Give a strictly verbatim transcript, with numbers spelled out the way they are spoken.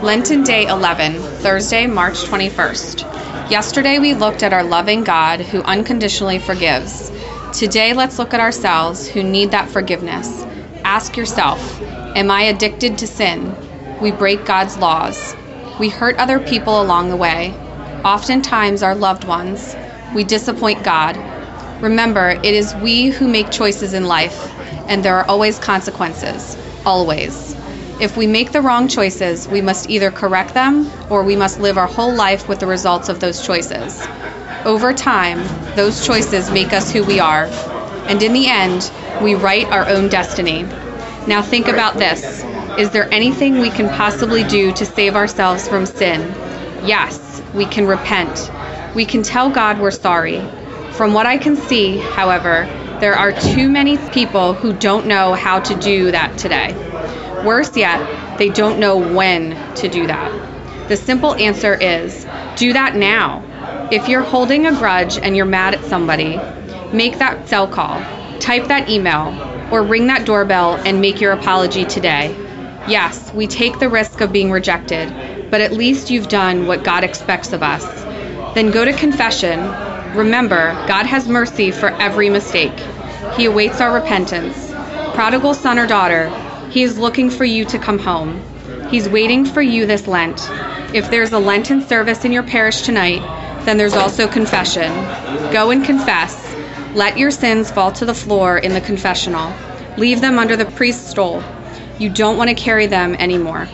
Lenten Day eleven, Thursday, March twenty-first. Yesterday we looked at our loving God who unconditionally forgives. Today let's look at ourselves who need that forgiveness. Ask yourself, am I addicted to sin? We break God's laws. We hurt other people along the way. Oftentimes our loved ones. We disappoint God. Remember, it is we who make choices in life, and there are always consequences. Always. If we make the wrong choices, we must either correct them or we must live our whole life with the results of those choices. Over time, those choices make us who we are, and in the end, we write our own destiny. Now think about this. Is there anything we can possibly do to save ourselves from sin? Yes, we can repent. We can tell God we're sorry. From what I can see, however, there are too many people who don't know how to do that today. Worse yet, they don't know when to do that. The simple answer is, do that now. If you're holding a grudge and you're mad at somebody, make that cell call, type that email, or ring that doorbell and make your apology today. Yes, we take the risk of being rejected, but at least you've done what God expects of us. Then go to confession. Remember, God has mercy for every mistake. He awaits our repentance. Prodigal son or daughter, He is looking for you to come home. He's waiting for you this Lent. If there's a Lenten service in your parish tonight, then there's also confession. Go and confess. Let your sins fall to the floor in the confessional. Leave them under the priest's stole. You don't want to carry them anymore.